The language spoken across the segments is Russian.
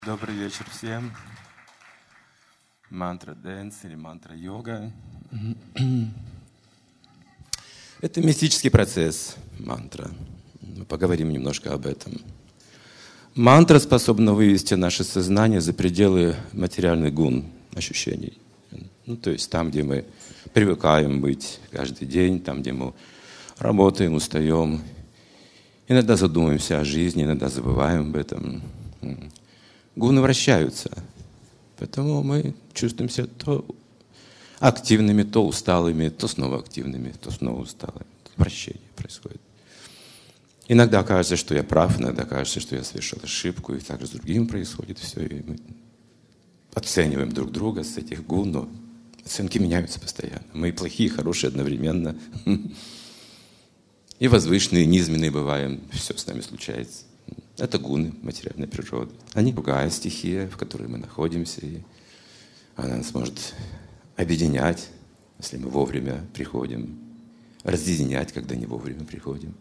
Добрый вечер всем. Мантра дэнс или мантра йога. Это мистический процесс, мантра. Мы поговорим немножко об этом. Мантра способна вывести наше сознание за пределы материальных гун, ощущений. То есть там, где мы привыкаем быть каждый день, там, где мы работаем, устаем. Иногда задумываемся о жизни, иногда забываем об этом. Гуны вращаются, поэтому мы чувствуем себя то активными, то усталыми, то снова активными, то снова усталыми. Вращение происходит. Иногда кажется, что я прав, иногда кажется, что я совершил ошибку, и так же с другим происходит все. И мы оцениваем друг друга с этих гун, но оценки меняются постоянно. Мы и плохие, и хорошие одновременно. И возвышенные, и низменные бываем. Все с нами случается. Это гуны материальной природы. Они другая стихия, в которой мы находимся, и она нас может объединять, если мы вовремя приходим, разъединять, когда не вовремя приходим.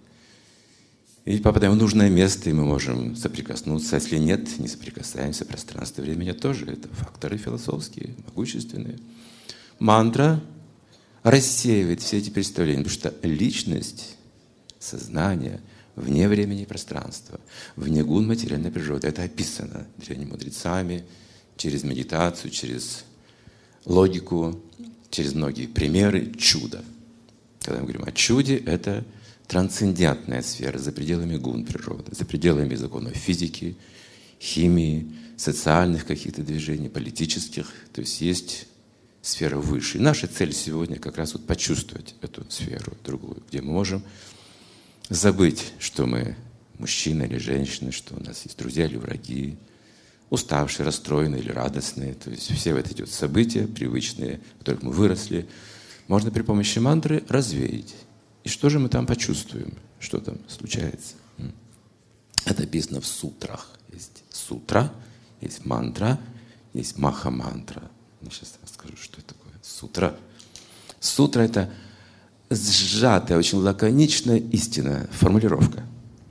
И попадаем в нужное место, и мы можем соприкоснуться. Если нет, не соприкасаемся. Пространство и времени тоже. Это факторы философские, могущественные. Мантра рассеивает все эти представления, потому что личность, сознание — вне времени и пространства, вне гун материальной природы. Это описано древними мудрецами через медитацию, через логику, через многие примеры чуда. Когда мы говорим о чуде, это трансцендентная сфера за пределами гун природы, за пределами законов физики, химии, социальных каких-то движений, политических. То есть есть сфера выше. И наша цель сегодня как раз вот почувствовать эту сферу другую, где мы можем забыть, что мы мужчина или женщина, что у нас есть друзья или враги, уставшие, расстроенные или радостные. То есть все вот эти вот события, привычные, в которых мы выросли, можно при помощи мантры развеять. И что же мы там почувствуем? Что там случается? Это описано в сутрах. Есть сутра, есть мантра, есть маха-мантра. Я сейчас расскажу, что это такое. Сутра. Сутра — это сжатая, очень лаконичная истина, формулировка.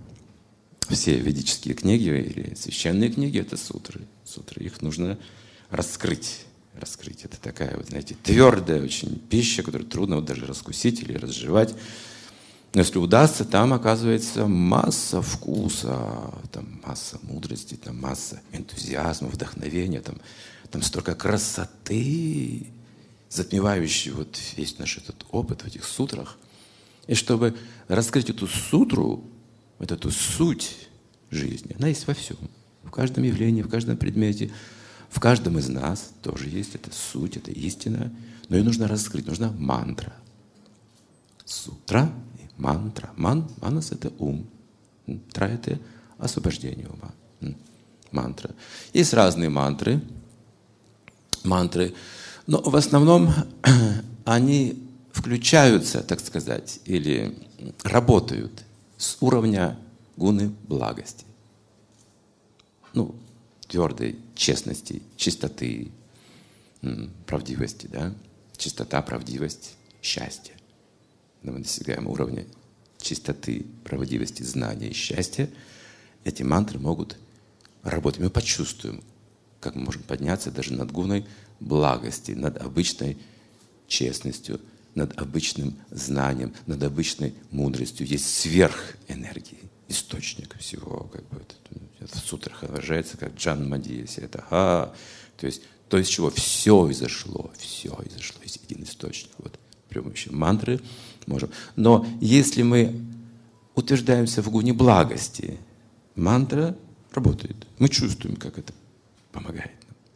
Все ведические книги или священные книги — это сутры. Сутры, их нужно раскрыть. Раскрыть — это такая, вот, знаете, твердая очень пища, которую трудно вот даже раскусить или разжевать. Но если удастся, там оказывается масса вкуса, там масса мудрости, там масса энтузиазма, вдохновения, там столько красоты, затмевающий вот весь наш этот опыт в этих сутрах. И чтобы раскрыть эту сутру, вот эту суть жизни, она есть во всем. В каждом явлении, в каждом предмете, в каждом из нас тоже есть эта суть, эта истина. Но ее нужно раскрыть, нужна мантра. Сутра и мантра. Манас — это ум. Тра — это освобождение ума. Мантра. Есть разные мантры. Но в основном они включаются, так сказать, или работают с уровня гуны благости. Твердой честности, чистоты, правдивости, да? Чистота, правдивость, счастье. Когда мы достигаем уровня чистоты, правдивости, знания и счастья, эти мантры могут работать. Мы почувствуем, как мы можем подняться даже над гуной благости, над обычной честностью, над обычным знанием, над обычной мудростью. Есть сверхэнергии, источник всего. Это в сутрах выражается как джан мадьяси. Это то есть то, из чего все изошло, есть один источник. Вот при помощи мантры можем. Но если мы утверждаемся в гуне благости, мантра работает. Мы чувствуем, как это помогает.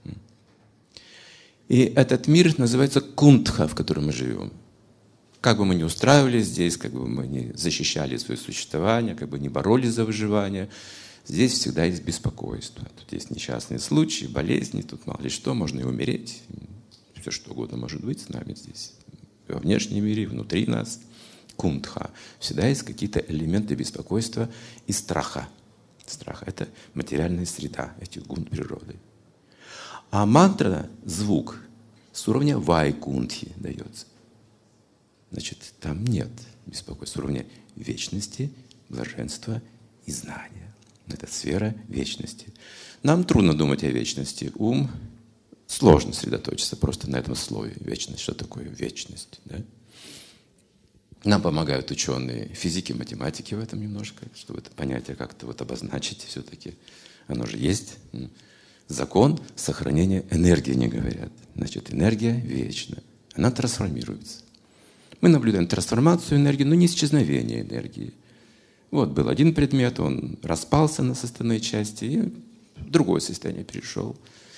И этот мир называется кунтха, в котором мы живем. Как бы мы ни устраивались здесь, как бы мы ни защищали свое существование, как бы ни боролись за выживание, здесь всегда есть беспокойство. Тут есть несчастные случаи, болезни, тут мало ли что, можно и умереть. Все что угодно может быть с нами здесь. Во внешнем мире, внутри нас. Кунтха. Всегда есть какие-то элементы беспокойства и страха. Страх — это материальная среда этих гун природы. А мантра, звук, с уровня вайкунтхи дается. Значит, там нет беспокойства, с уровня вечности, блаженства и знания. Это сфера вечности. Нам трудно думать о вечности. Ум сложно сосредоточиться просто на этом слове вечность. Что такое вечность? Да? Нам помогают ученые физики, математики в этом немножко, чтобы это понятие как-то вот обозначить все-таки. Оно же есть. Закон сохранения энергии, не говорят. Значит, энергия вечна. Она трансформируется. Мы наблюдаем трансформацию энергии, но не исчезновение энергии. Вот был один предмет, он распался на составные части и в другое состояние перешел.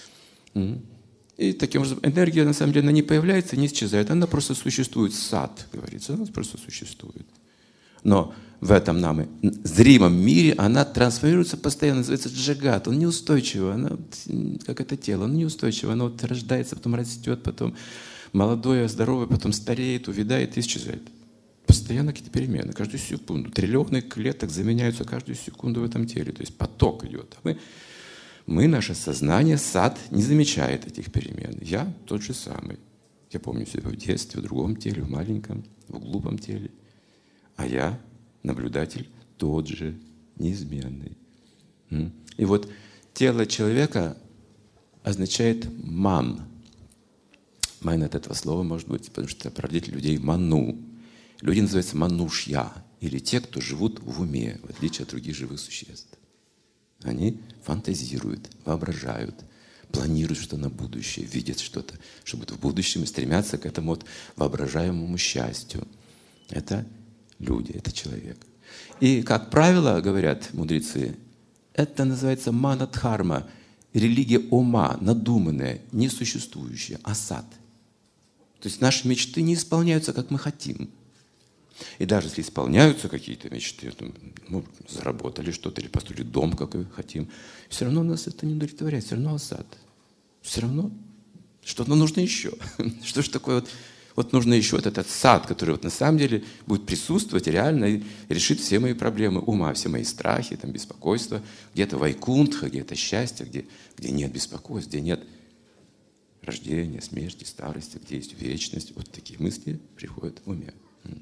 И таким образом энергия, на самом деле, она не появляется, не исчезает. Она просто существует. Сад, говорится, она просто существует. Но в этом нам зримом мире она трансформируется постоянно, называется джагат. Он неустойчивый, она, как это тело, оно неустойчиво. Оно вот рождается, потом растет, потом молодое, здоровое, потом стареет, увядает и исчезает. Постоянно какие-то перемены, каждую секунду. Триллионы клеток заменяются каждую секунду в этом теле. То есть поток идет. А мы, наше сознание, сад, не замечает этих перемен. Я тот же самый. Я помню себя в детстве, в другом теле, в маленьком, в глупом теле. А я, наблюдатель, тот же, неизменный. И вот тело человека означает ман. Ман от этого слова может быть, потому что породитель людей ману. Люди называются манушья, или те, кто живут в уме, в отличие от других живых существ. Они фантазируют, воображают, планируют что-то на будущее, видят что-то, чтобы в будущем и стремятся к этому вот воображаемому счастью. Это люди, это человек. И, как правило, говорят мудрецы, это называется манадхарма, религия ума, надуманная, несуществующая, асад. То есть наши мечты не исполняются, как мы хотим. И даже если исполняются какие-то мечты, мы заработали что-то или построили дом, как мы хотим, все равно нас это не удовлетворяет, все равно асад. Все равно что-то нужно еще. Что же такое вот нужно еще вот этот сад, который вот на самом деле будет присутствовать реально и решит все мои проблемы ума, все мои страхи, там, беспокойства. Где-то вайкунтха, где-то счастье, где нет беспокойств, где нет рождения, смерти, старости, где есть вечность. Вот такие мысли приходят в уме.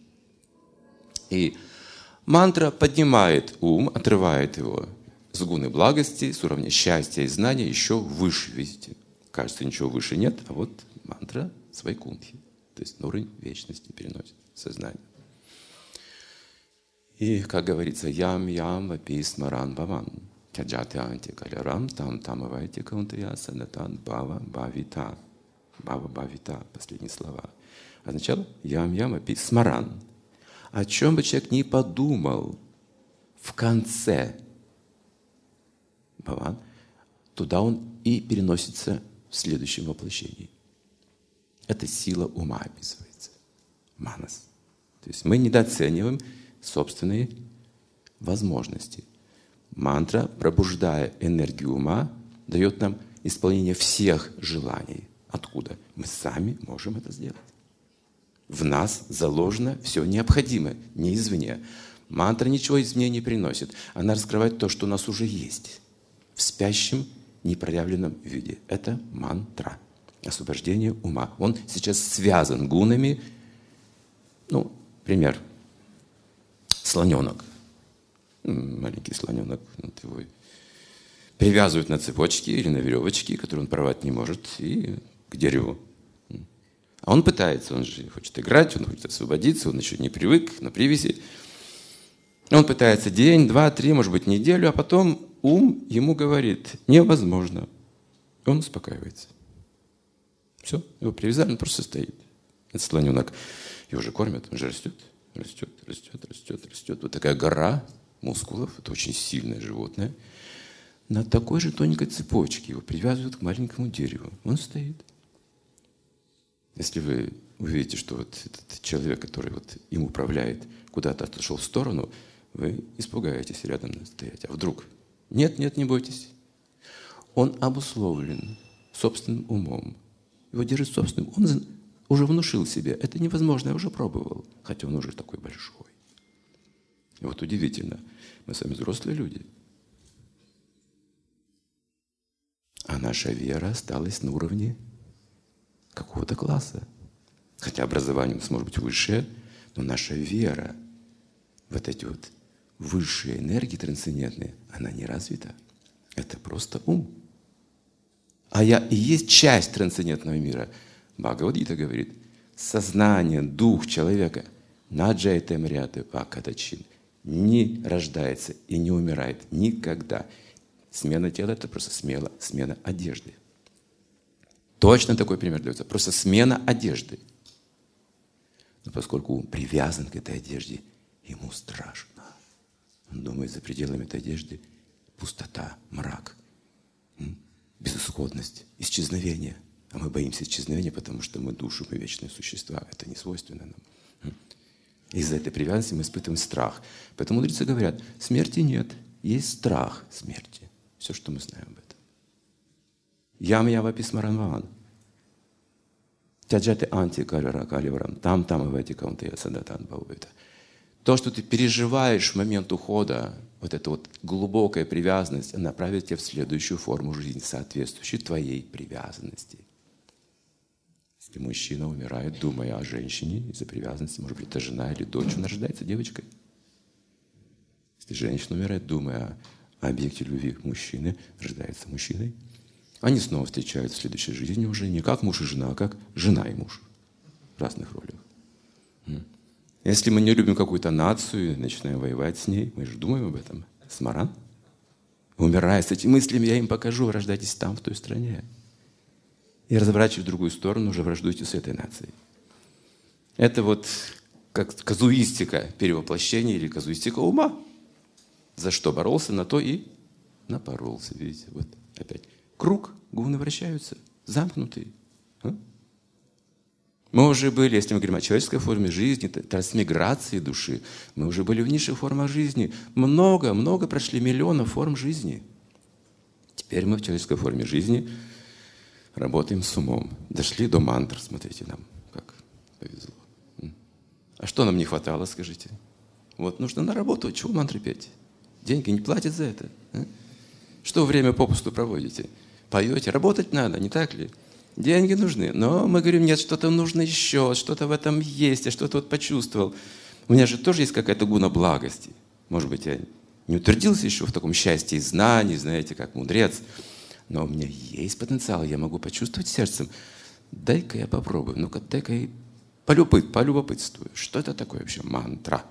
И мантра поднимает ум, отрывает его с гуны благости, с уровня счастья и знания еще выше, видите. Кажется, ничего выше нет, а вот мантра с вайкунтхи, то есть на уровень вечности переносит сознание. И, как говорится, ям-ям вапи смаран баван, тяджати анти калярам, там тамавайте каунтая санатан бава бавита. Бава бавита, последние слова. Означало ям-ям вапи смаран. О чем бы человек ни подумал в конце баван, туда он и переносится в следующем воплощении. Это сила ума описывается. Манас. То есть мы недооцениваем собственные возможности. Мантра, пробуждая энергию ума, дает нам исполнение всех желаний. Откуда? Мы сами можем это сделать. В нас заложено все необходимое, не извне. Мантра ничего извне не приносит. Она раскрывает то, что у нас уже есть. В спящем, непроявленном виде. Это мантра. Освобождение ума. Он сейчас связан гунами. Пример. Слоненок. Маленький слоненок. Его привязывают на цепочке или на веревочке, которые он порвать не может, и к дереву. А он пытается, он же хочет играть, он хочет освободиться, он еще не привык на привязи. Он пытается день, два, три, может быть, неделю, а потом ум ему говорит, невозможно. И он успокаивается. Все, его привязали, он просто стоит. Этот слоненок, его же кормят, он же растет. Вот такая гора мускулов, это очень сильное животное. На такой же тоненькой цепочке его привязывают к маленькому дереву. Он стоит. Если вы увидите, что вот этот человек, который вот им управляет, куда-то отошел в сторону, вы испугаетесь рядом стоять. А вдруг? Нет, не бойтесь. Он обусловлен собственным умом. Его держит собственным. Он уже внушил себе. Это невозможно, я уже пробовал. Хотя он уже такой большой. И вот удивительно. Мы сами взрослые люди. А наша вера осталась на уровне какого-то класса. Хотя образование у нас может быть высшее, но наша вера в эти вот высшей энергии трансцендентной, она не развита. Это просто ум. А я и есть часть трансцендентного мира. Бхагавад-гита говорит, сознание, дух человека наджайта мряты вакадачин не рождается и не умирает никогда. Смена тела – это просто смена одежды. Точно такой пример дается. Просто смена одежды. Но поскольку ум привязан к этой одежде, ему страшно. Он думает, за пределами этой одежды пустота, мрак, безысходность, исчезновение. А мы боимся исчезновения, потому что мы души, мы вечные существа. Это не свойственно нам. Из-за этой привязанности мы испытываем страх. Поэтому мудрецы говорят, смерти нет, есть страх смерти. Все, что мы знаем об этом. Ям-ява писмаранван. Тяджаты анти-каливарам. Там в эти каунты садатан баувита. То, что ты переживаешь в момент ухода, вот эта вот глубокая привязанность, она направит тебя в следующую форму жизни, соответствующей твоей привязанности. Если мужчина умирает, думая о женщине из-за привязанности, может быть, это жена или дочь, она рождается девочкой. Если женщина умирает, думая о объекте любви мужчины, рождается мужчиной. Они снова встречаются в следующей жизни уже не как муж и жена, а как жена и муж в разных ролях. Если мы не любим какую-то нацию и начинаем воевать с ней, мы же думаем об этом. Смаран. Умирая с этими мыслями, я им покажу, вы рождайтесь там, в той стране. И разворачиваясь в другую сторону, уже враждуете с этой нацией. Это вот как казуистика перевоплощения или казуистика ума. За что боролся, на то и напоролся. Видите, вот опять. Круг, гуны вращаются, замкнутые. Мы уже были, если мы говорим о человеческой форме жизни, трансмиграции души, мы уже были в низших формах жизни. Много прошли миллионов форм жизни. Теперь мы в человеческой форме жизни работаем с умом. Дошли до мантр, смотрите, нам как повезло. А что нам не хватало, скажите? Вот нужно на работу, чего мантры петь? Деньги не платят за это. Что время попусту проводите? Поете, работать надо, не так ли? Деньги нужны. Но мы говорим, нет, что-то нужно еще, что-то в этом есть, я что-то вот почувствовал. У меня же тоже есть какая-то гуна благости. Может быть, я не утвердился еще в таком счастье и знании, знаете, как мудрец. Но у меня есть потенциал, я могу почувствовать сердцем. Дай-ка я попробую, ну-ка, дай-ка я полюбопытствую. Что это такое вообще мантра?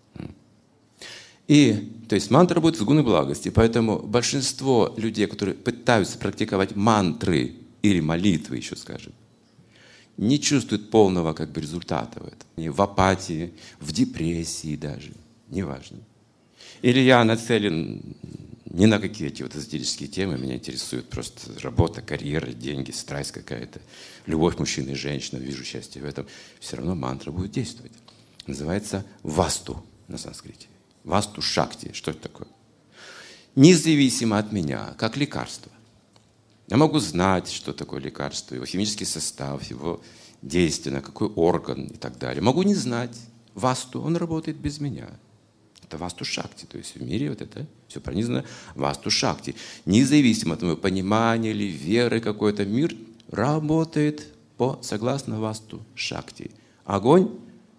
То есть мантра будет с гуной благости. Поэтому большинство людей, которые пытаются практиковать мантры, или молитвы еще, скажем, не чувствуют полного как бы результата в этом. Они в апатии, в депрессии даже, неважно. Или я нацелен не на какие эти вот эзотерические темы, меня интересует просто работа, карьера, деньги, страсть какая-то, любовь мужчины и женщины, вижу счастье в этом. Все равно мантра будет действовать. Называется васту на санскрите. Васту шакти. Что это такое? Независимо от меня, как лекарство. Я могу знать, что такое лекарство, его химический состав, его действие, на какой орган и так далее. Могу не знать. Васту, он работает без меня. Это васту шакти. То есть в мире вот это все пронизано васту шакти. Независимо от моего понимания или веры какой-то, мир работает согласно васту шакти. Огонь.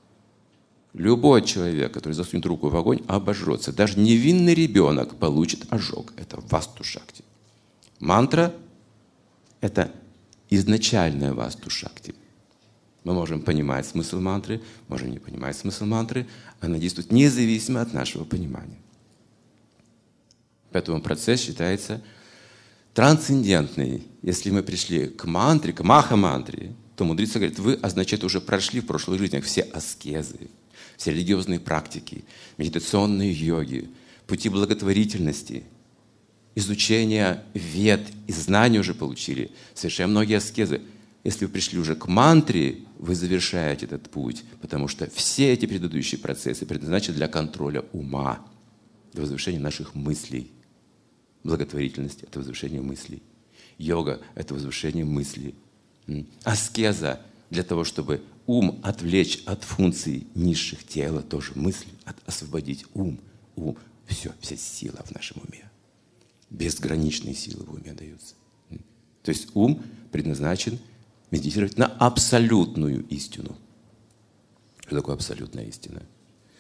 Любой человек, который засунет руку в огонь, обожжется. Даже невинный ребенок получит ожог. Это васту шакти. Мантра – это изначальная васту шакти. Мы можем понимать смысл мантры, можем не понимать смысл мантры. Она действует независимо от нашего понимания. Поэтому процесс считается трансцендентный. Если мы пришли к мантре, к маха-мантре, то мудрецы говорят, вы, значит, уже прошли в прошлых жизнях все аскезы, все религиозные практики, медитационные йоги, пути благотворительности, изучение вед и знаний уже получили, совершая многие аскезы. Если вы пришли уже к мантре, вы завершаете этот путь, потому что все эти предыдущие процессы предназначены для контроля ума, для возвышения наших мыслей. Благотворительность – это возвышение мыслей. Йога – это возвышение мыслей. Аскеза – для того, чтобы ум отвлечь от функций низших тела, тоже мысли, освободить ум. Все, вся сила в нашем уме. Безграничные силы в уме даются. То есть ум предназначен медитировать на абсолютную истину. Что такое абсолютная истина?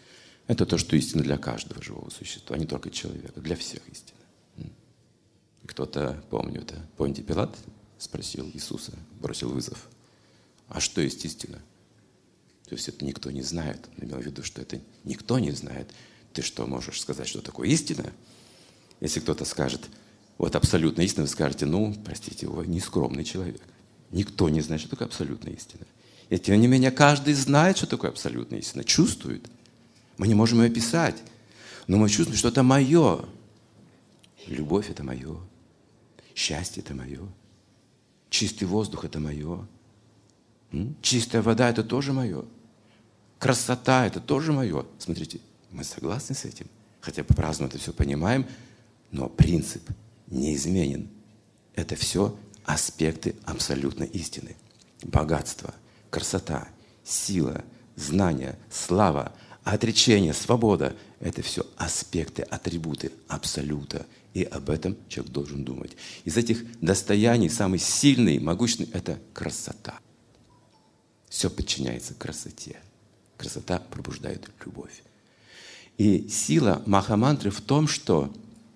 Это то, что истина для каждого живого существа, а не только человека, для всех истина. Кто-то, помню, это Понтий Пилат спросил Иисуса, бросил вызов. А что есть истина? То есть это никто не знает. Он имел в виду, что это никто не знает. Ты что, можешь сказать, что такое истина? Если кто-то скажет, вот абсолютная истина, вы скажете, ну, простите, вы нескромный человек. Никто не знает, что такое абсолютная истина. И тем не менее, каждый знает, что такое абсолютная истина, чувствует. Мы не можем ее описать, но мы чувствуем, что это мое. Любовь – это мое. Счастье – это мое. Чистый воздух – это мое. Чистая вода – это тоже мое. Красота – это тоже мое. Смотрите, мы согласны с этим, хотя по-разному это все понимаем, но принцип неизменен. Это все аспекты абсолютной истины. Богатство, красота, сила, знание, слава, отречение, свобода – это все аспекты, атрибуты абсолюта. И об этом человек должен думать. Из этих достояний самый сильный, могущественный – это красота. Все подчиняется красоте. Красота пробуждает любовь. И сила Махамантры в том, что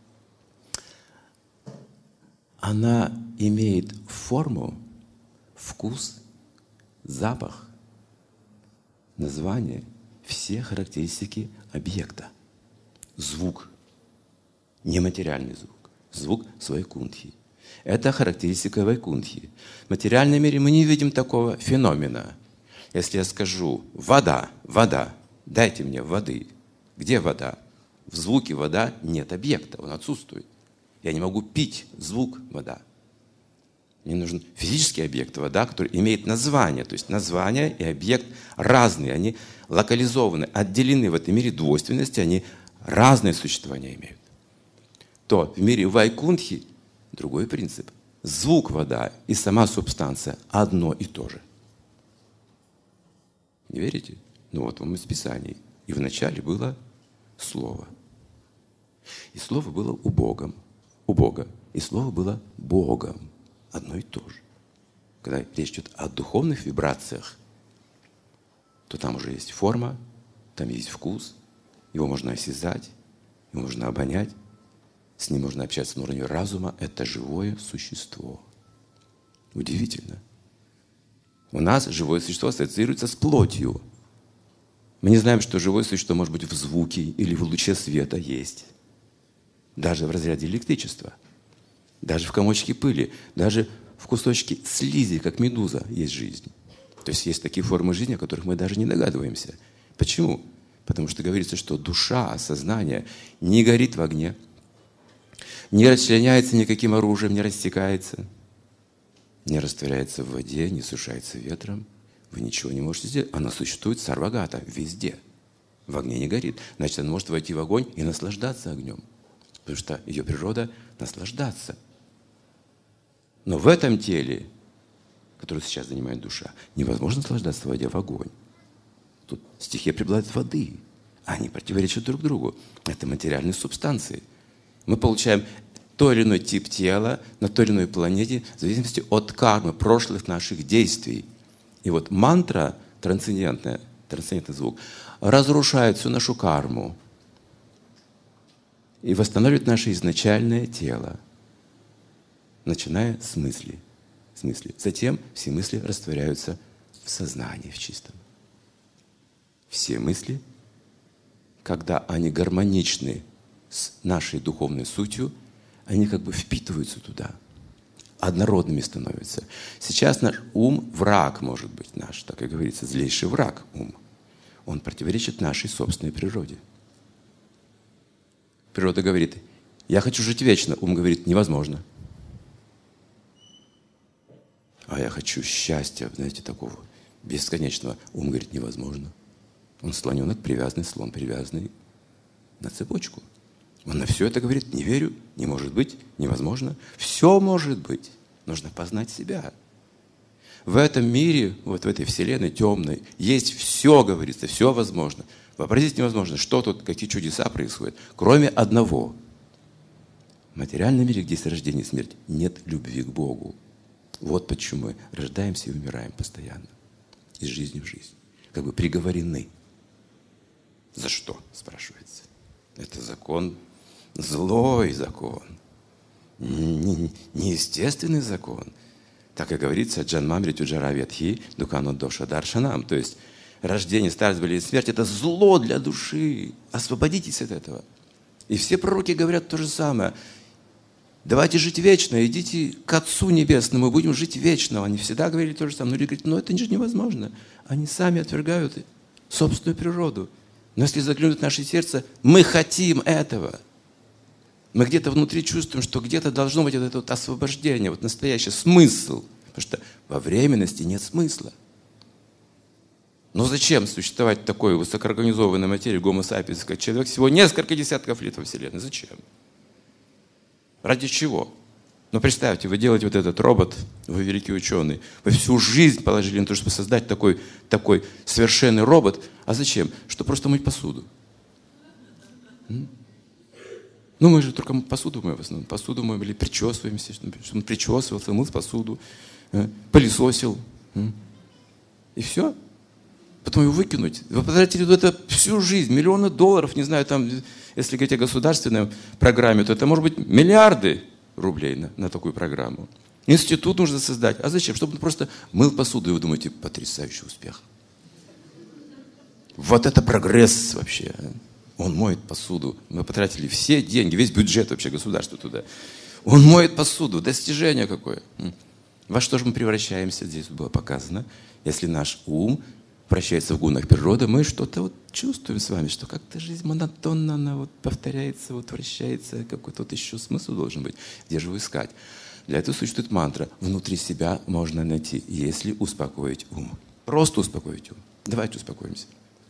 она имеет форму, вкус, запах, название, все характеристики объекта. Звук, нематериальный звук, звук Вайкунтхи. Это характеристика Вайкунтхи. В материальном мире мы не видим такого феномена. Если я скажу «вода, вода», дайте мне воды. Где вода? В звуке вода нет объекта, он отсутствует. Я не могу пить звук вода. Мне нужен физический объект вода, который имеет название. То есть название и объект разные, они локализованы, отделены в этом мире двойственности, они разное существование имеют. То в мире Вайкунтхи другой принцип. Звук вода и сама субстанция одно и то же. Не верите? Ну вот вам из Писаний. И вначале было Слово. И Слово было у Бога. И Слово было Богом. Одно и то же. Когда речь идет о духовных вибрациях, то там уже есть форма, там есть вкус, его можно осязать, его можно обонять, с ним можно общаться на уровне разума. Это живое существо. Удивительно. У нас живое существо ассоциируется с плотью. Мы не знаем, что живое существо может быть в звуке или в луче света есть. Даже в разряде электричества. Даже в комочке пыли. Даже в кусочке слизи, как медуза, есть жизнь. То есть есть такие формы жизни, о которых мы даже не догадываемся. Почему? Потому что говорится, что душа, сознание не горит в огне, не расчленяется никаким оружием, не растекается, не растворяется в воде, не сушается ветром. Вы ничего не можете сделать. Она существует сарвагата, везде. В огне не горит. Значит, она может войти в огонь и наслаждаться огнем. Потому что ее природа – наслаждаться. Но в этом теле, которое сейчас занимает душа, невозможно наслаждаться, войдя в огонь. Тут стихия преобладает воды. Они противоречат друг другу. Это материальные субстанции. Мы получаем той или иной тип тела на той или иной планете в зависимости от кармы, прошлых наших действий. И вот мантра, трансцендентный звук, разрушает всю нашу карму и восстанавливает наше изначальное тело, начиная с мысли. Затем все мысли растворяются в сознании, в чистом. Все мысли, когда они гармоничны с нашей духовной сутью, они как бы впитываются туда, однородными становятся. Сейчас наш ум, враг может быть наш, так и говорится, злейший враг ум. Он противоречит нашей собственной природе. Природа говорит, я хочу жить вечно. Ум говорит, невозможно. А я хочу счастья, знаете, такого бесконечного. Ум говорит, невозможно. Он слоненок, привязанный, слон привязанный на цепочку. Он на все это говорит, не верю, не может быть, невозможно. Все может быть. Нужно познать себя. В этом мире, вот в этой вселенной темной, есть все, говорится, все возможно. Вообразить невозможно, что тут, какие чудеса происходят, кроме одного. В материальном мире, где есть рождение и смерть, нет любви к Богу. Вот почему мы рождаемся и умираем постоянно. Из жизни в жизнь. Как бы приговорены. За что, спрашивается? Это закон, злой закон, неестественный закон. Так и говорится, Джанмамри Тюджара Ветхи Дукано Доша Даршанам. То есть рождение, старость, болезнь, смерть – это зло для души. Освободитесь от этого. И все пророки говорят то же самое. Давайте жить вечно, идите к Отцу Небесному, будем жить вечно. Они всегда говорили то же самое. Но люди говорят, но это же невозможно. Они сами отвергают собственную природу. Но если заглянуть в наше сердце, мы хотим этого. Мы где-то внутри чувствуем, что где-то должно быть это вот освобождение, вот настоящий смысл. Потому что во временности нет смысла. Но зачем существовать в такой высокоорганизованной материи гомо сапиенс, как человек всего несколько десятков лет во Вселенной? Зачем? Ради чего? Ну, представьте, вы делаете вот этот робот, вы великий ученый, вы всю жизнь положили на то, чтобы создать такой совершенный робот. А зачем? Чтобы просто мыть посуду. Ну, мы же только посуду моем в основном. Посуду моем или причесываемся, чтобы он причесывался, мыл посуду, пылесосил. И все. Потом его выкинуть. Вы потратили это всю жизнь, миллионы долларов, не знаю, там, если говорить о государственной программе, то это может быть миллиарды рублей на такую программу. Институт нужно создать. А зачем? Чтобы он просто мыл посуду, и вы думаете, потрясающий успех. Вот это прогресс вообще. Он моет посуду. Мы потратили все деньги, весь бюджет вообще государства туда. Он моет посуду. Достижение какое. Во что же мы превращаемся? Здесь было показано. Если наш ум вращается в гунах природы, мы что-то вот чувствуем с вами, что как-то жизнь монотонно, она вот повторяется, вот вращается. Какой-то вот еще смысл должен быть. Где же его искать? Для этого существует мантра. Внутри себя можно найти, если успокоить ум. Просто успокоить ум. Давайте успокоимся.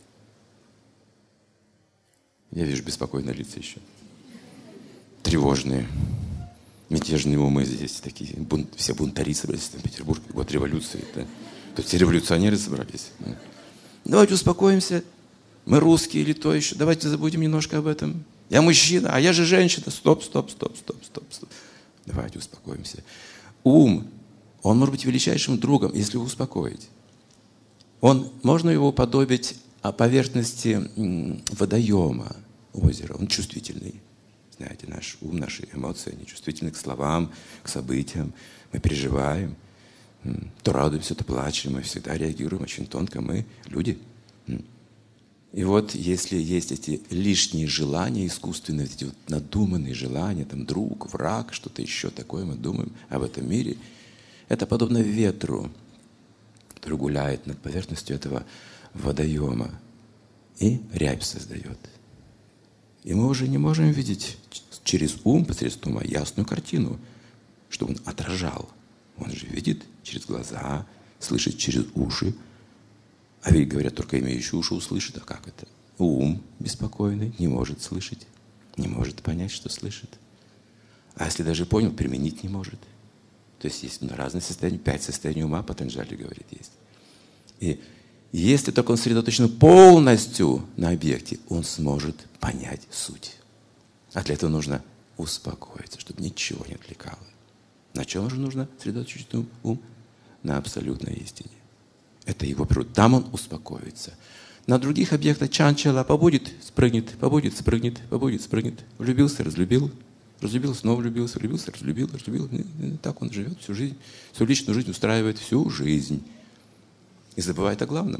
Я вижу беспокойные лица еще. Тревожные, мятежные умы здесь такие. Все бунтари собрались в Санкт-Петербурге. Год революции. Да? Тут все революционеры собрались. Да? Давайте успокоимся. Мы русские или то еще. Давайте забудем немножко об этом. Я мужчина, а я же женщина. Стоп. Давайте успокоимся. Ум, он может быть величайшим другом, если его успокоить. Можно его уподобить поверхности водоема, озера. Он чувствительный. Знаете, наш ум, наши эмоции, они чувствительны к словам, к событиям. Мы переживаем. То радуемся, то плачем. Мы всегда реагируем очень тонко. Мы люди. И вот если есть эти лишние желания искусственные, эти вот надуманные желания, там друг, враг, что-то еще такое, мы думаем об этом мире, это подобно ветру, который гуляет над поверхностью этого водоема и рябь создает. И мы уже не можем видеть через ум, посредством ума, ясную картину, чтобы он отражал. Он же видит через глаза, слышит через уши. А ведь говорят, только имеющий уши услышит. А как это? Ум беспокойный не может слышать, не может понять, что слышит. А если даже понял, применить не может. То есть есть разные состояния, 5 состояний ума, Патанджали говорит, есть. И если только он сосредоточен полностью на объекте, он сможет понять суть. А для этого нужно успокоиться, чтобы ничего не отвлекало. На чем же нужно сосредоточить ум? На абсолютной истине. Это его природа. Там он успокоится. На других объектах чанчала побудет, спрыгнет, побудет, спрыгнет, побудет, спрыгнет. Влюбился, разлюбил. Разлюбил, снова влюбился, влюбился, разлюбил. И так он живет всю жизнь. Свою личную жизнь устраивает всю жизнь. И забывает о главном.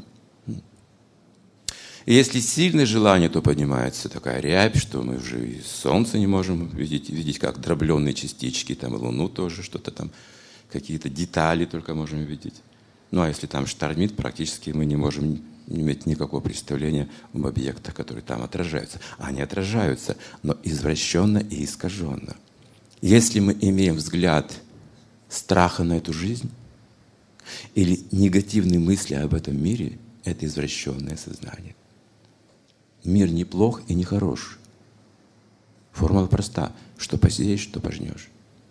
И если сильное желание, то поднимается такая рябь, что мы уже и солнце не можем видеть как дробленные частички, там и луну тоже, что-то там, какие-то детали только можем видеть. Ну а если там штормит, практически мы не можем иметь никакого представления об объектах, которые там отражаются. Они отражаются, но извращенно и искаженно. Если мы имеем взгляд страха на эту жизнь или негативные мысли об этом мире, это извращенное сознание. Мир не плох и не хорош. Формула проста. Что посеешь, что пожнешь.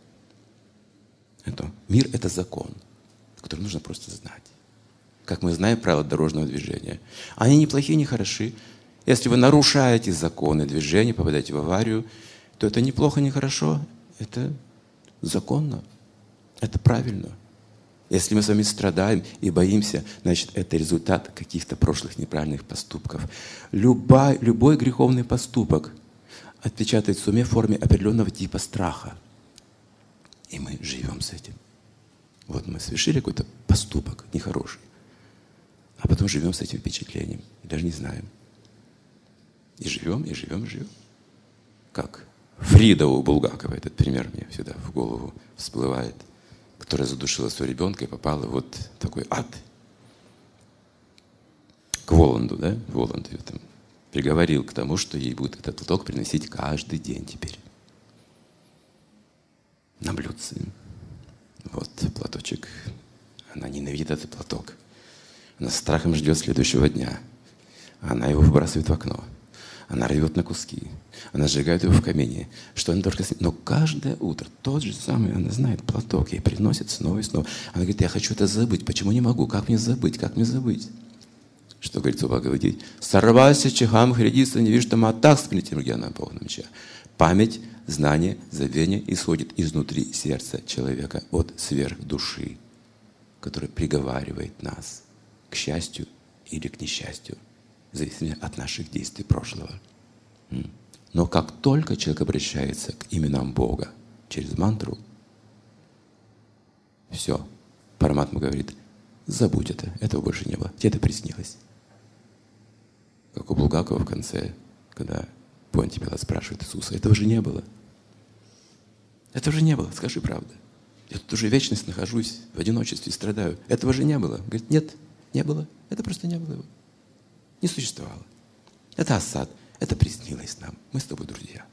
Мир — это закон, который нужно просто знать. Как мы знаем правила дорожного движения. Они не плохие, не хороши. Если вы нарушаете законы движения, попадаете в аварию, то это не плохо, не хорошо. Это законно. Это правильно. Если мы с вами страдаем и боимся, значит, это результат каких-то прошлых неправильных поступков. Любой греховный поступок отпечатает в уме в форме определенного типа страха. И мы живем с этим. Вот мы совершили какой-то поступок нехороший, а потом живем с этим впечатлением. И даже не знаем. И живем, и живем, и живем. Как Фрида у Булгакова, этот пример мне всегда в голову всплывает, которая задушила своего ребенка и попала вот в такой ад. К Воланду, да? Воланд ее там приговорил к тому, что ей будет этот платок приносить каждый день теперь. На блюдце. Вот платочек. Она ненавидит этот платок. Она с страхом ждет следующего дня. Она его выбрасывает в окно. Она рвет на куски. Она сжигает его в камине. Что она только... Но каждое утро тот же самый, она знает, платок ей приносит снова и снова. Она говорит, я хочу это забыть. Почему не могу? Как мне забыть? Как мне забыть? Что говорится у Бхагавадгите? Сарвася чахам хридиса невиштама так сплетим гьяна похнамча. Память, знание, забвение исходит изнутри сердца человека, от сверхдуши, которая приговаривает нас к счастью или к несчастью, в зависимости от наших действий прошлого. Но как только человек обращается к именам Бога через мантру, все, Параматма говорит, забудь это, этого больше не было, тебе это приснилось. Как у Булгакова в конце, когда Понтий Пилат спрашивает Иисуса, этого же не было. Этого же не было, скажи правду. Я тут уже вечность нахожусь, в одиночестве страдаю. Этого же не было. Говорит, нет, не было. Это просто не было его. Не существовало. Это осад. Это приснилось нам. Мы с тобой друзья.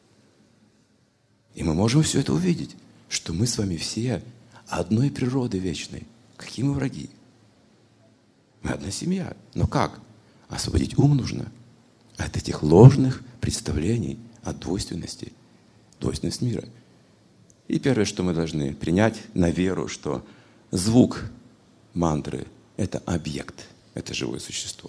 И мы можем все это увидеть, что мы с вами все одной природы вечной. Какие мы враги? Мы одна семья. Но как? Освободить ум нужно от этих ложных представлений о двойственности. Двойственность мира. И первое, что мы должны принять на веру, что звук мантры – это объект, это живое существо.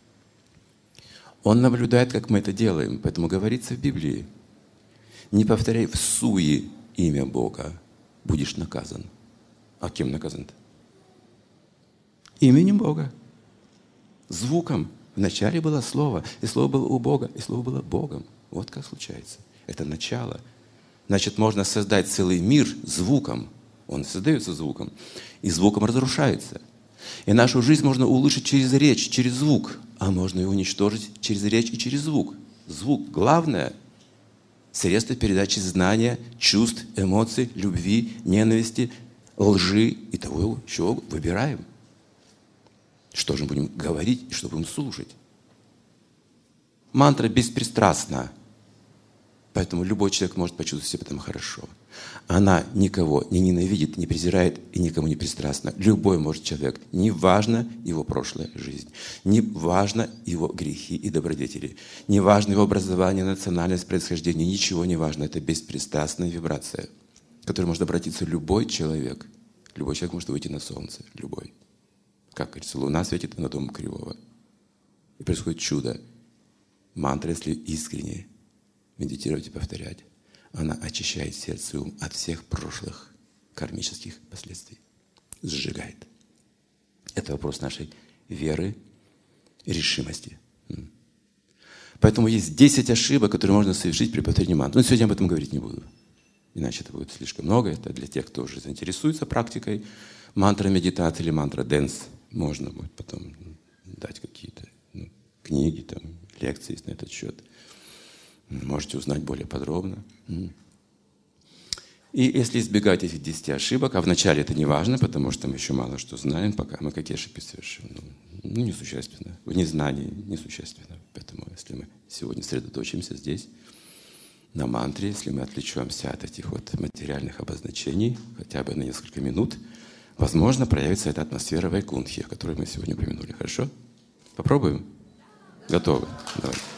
Он наблюдает, как мы это делаем. Поэтому говорится в Библии, не повторяй в суе имя Бога, будешь наказан. А кем наказан-то? Именем Бога. Звуком. Вначале было Слово, и Слово было у Бога, и Слово было Богом. Вот как случается. Это начало. Значит, можно создать целый мир звуком. Он создается звуком. И звуком разрушается. И нашу жизнь можно улучшить через речь, через звук. А можно ее уничтожить через речь и через звук. Звук – главное средство передачи знания, чувств, эмоций, любви, ненависти, лжи и того, чего выбираем. Что же мы будем говорить и что будем слушать? Мантра беспристрастна. Поэтому любой человек может почувствовать себя потом хорошо. Она никого не ненавидит, не презирает и никому не пристрастна. Любой может человек. Не важно его прошлая жизнь. Не важно его грехи и добродетели. Не важно его образование, национальность, происхождение. Ничего не важно. Это беспристрастная вибрация, к которой может обратиться любой человек. Любой человек может выйти на солнце. Любой. Как говорится, луна светит на дом кривого. И происходит чудо. Мантра, если искренне медитировать и повторять, она очищает сердце и ум от всех прошлых кармических последствий. Сжигает. Это вопрос нашей веры и решимости. Поэтому есть 10 ошибок, которые можно совершить при повторении мантры. Но сегодня об этом говорить не буду. Иначе это будет слишком много. Это для тех, кто уже заинтересуется практикой мантра-медитации или мантра-дэнс. Можно будет потом дать какие-то книги, там, лекции на этот счет. Можете узнать более подробно. И если избегать этих 10 ошибок, а вначале это не важно, потому что мы еще мало что знаем, пока мы какие ошибки совершим. Несущественно. В незнании несущественно. Поэтому если мы сегодня сосредоточимся здесь, на мантре, если мы отвлечемся от этих вот материальных обозначений, хотя бы на несколько минут, возможно, проявится эта атмосфера вайкунтхи, о которой мы сегодня упомянули. Хорошо? Попробуем? Готовы? Давайте.